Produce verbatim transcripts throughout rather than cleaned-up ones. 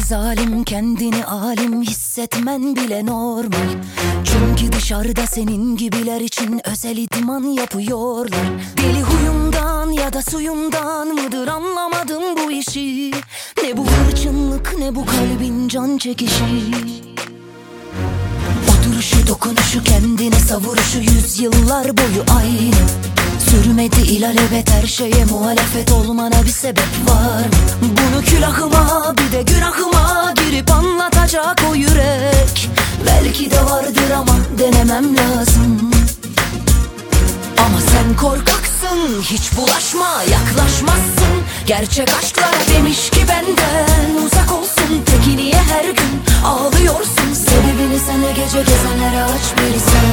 zalim, kendini alim hissetmen bile normal. Çünkü dışarıda senin gibiler için özel idman yapıyorlar. Deli huyumdan ya da suyumdan mıdır anlamadım bu işi. Ne bu hırçınlık ne bu kalbin can çekişi. Oturuşu dokunuşu kendine savuruşu yüzyıllar boyu aynı. Sürmedi ilelebet her şeye muhalefet olmana bir sebep var mı? Bunu külahıma bir de günahıma girip anlatacak o yürek belki de vardır ama denemem lazım. Ama sen korkaksın, hiç bulaşma, yaklaşmazsın. Gerçek aşklar demiş ki benden uzak olsun. Peki niye her gün ağlıyorsun? Sebebini sen gece gezenlere aç bilsen.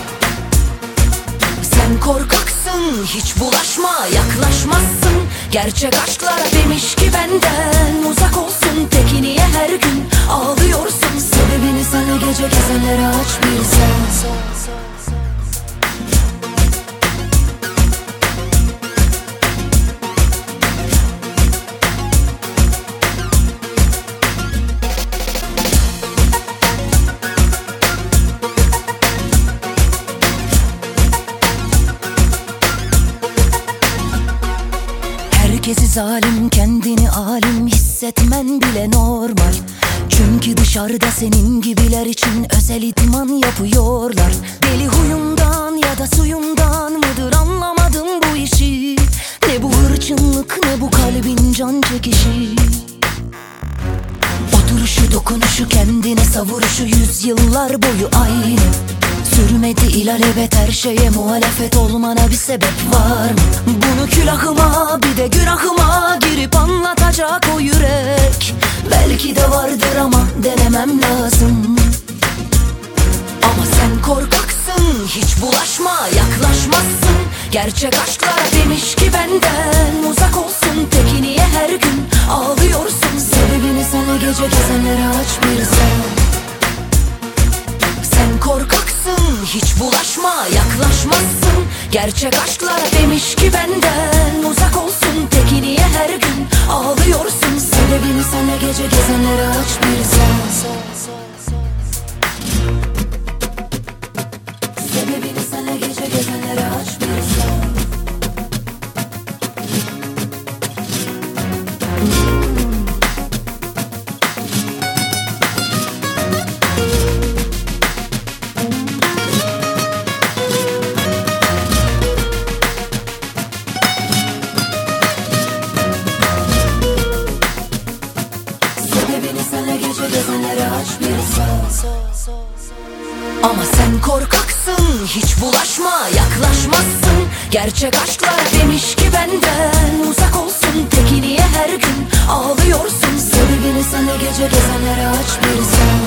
Sen korkaksın, hiç bulaşma, yaklaşmazsın. Gerçek aşklar demiş ki benden uzak olsun. Peki niye her gün ağlıyorsun? Sebebini sen gece gezenlere aç bilsen. Herkesi zalim, kendini alim hissetmen bile normal. Çünkü dışarıda senin gibiler için özel idman yapıyorlar. Deli huyumdan ya da suyumdan mıdır anlamadım bu işi. Ne bu hırçınlık ne bu kalbin can çekişi. Oturuşu dokunuşu kendine savuruşu yüzyıllar boyu aynı. Sürmedi ilelebet her şeye muhalefet olmana bir sebep var mı? Bunu külahıma bir de günahıma girip anlatacak o yürek belki de vardır ama denemem lazım. Ama sen korkaksın, hiç bulaşma, yaklaşmazsın. Gerçek aşklar demiş ki benden uzak olsun. Peki niye her gün ağlıyorsun? Sebebini sen gece gezenlere aç bilsen. Sen korkaksın, hiç bulaşma, yaklaşmazsın. Gerçek aşklar demiş ki benden uzak olsun. Peki niye her gün ağlıyorsun? Sebebini sen gece gezenlere aç bilsen. Sebebini sen gece gezenlere aç bilsen. Ama sen korkaksın, hiç bulaşma, yaklaşmazsın. Gerçek aşklar demiş ki benden uzak olsun. Peki niye her gün ağlıyorsun? Sebebini sen gece gezenlere aç bilsen.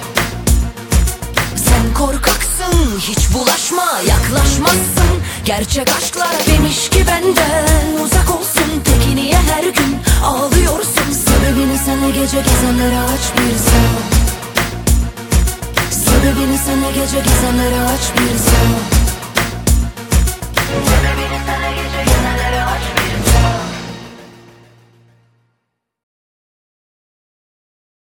Sen korkaksın, hiç bulaşma, yaklaşmazsın. Gerçek aşklar demiş ki benden uzak olsun. Peki niye her gün ağlıyorsun? Sebebini sen gece gezenlere aç bilsen. Sebebini sen gece gezenlere aç bilsen. Sebebini sen